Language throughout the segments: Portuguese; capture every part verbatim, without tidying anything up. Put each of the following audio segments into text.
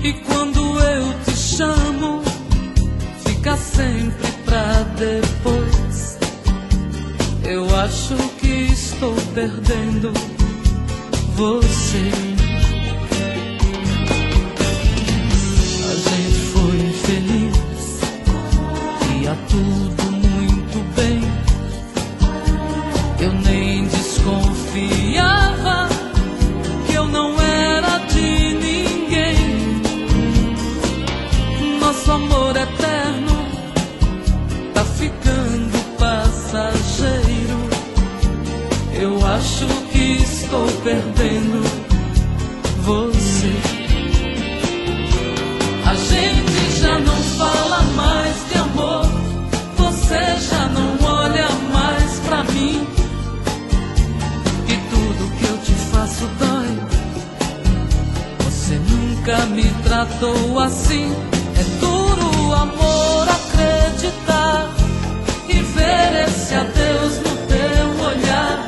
E quando eu te chamo, fica sempre pra depois. Eu acho que estou perdendo você. A gente foi feliz, ia tudo muito bem. Eu nem desconfiava que eu não era de ninguém. Nosso amor eterno tá ficando passageiro. Eu acho que estou perdendo você. A gente já não fala mais de amor, você já não olha mais pra mim. E tudo que eu te faço dói, você nunca me tratou assim. É duro, amor, acreditar e ver esse adeus no teu olhar.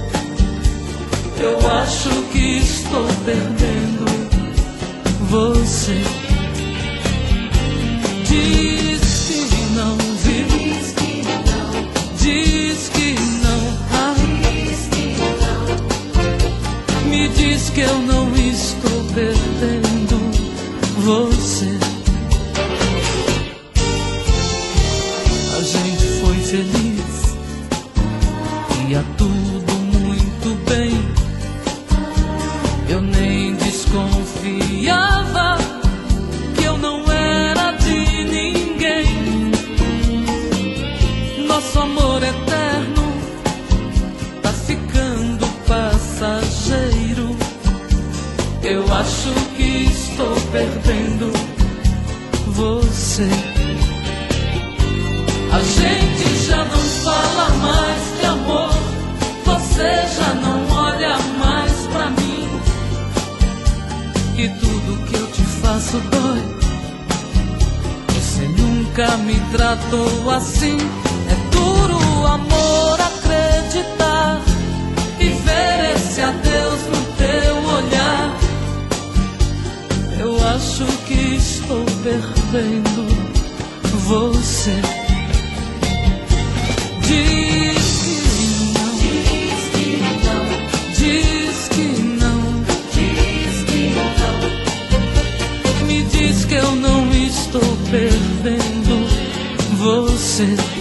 Eu acho que estou perdendo você. Diz que não, diz que não, diz que não, ah. Me diz que eu não estou perdendo você. A gente foi feliz, ia tudo muito bem. Eu nem desconfiava que eu não era de ninguém. Nosso amor eterno tá ficando passageiro. Eu acho que estou perdendo você. A gente já não fala mais de amor, você já não olha mais pra mim. E tudo que eu te faço dói, você nunca me tratou assim. É duro, amor, acreditar e ver esse adeus no teu olhar. Eu acho que estou perdendo você. Diz que não, diz que não, diz que não, diz que não. Me diz que eu não estou perdendo você.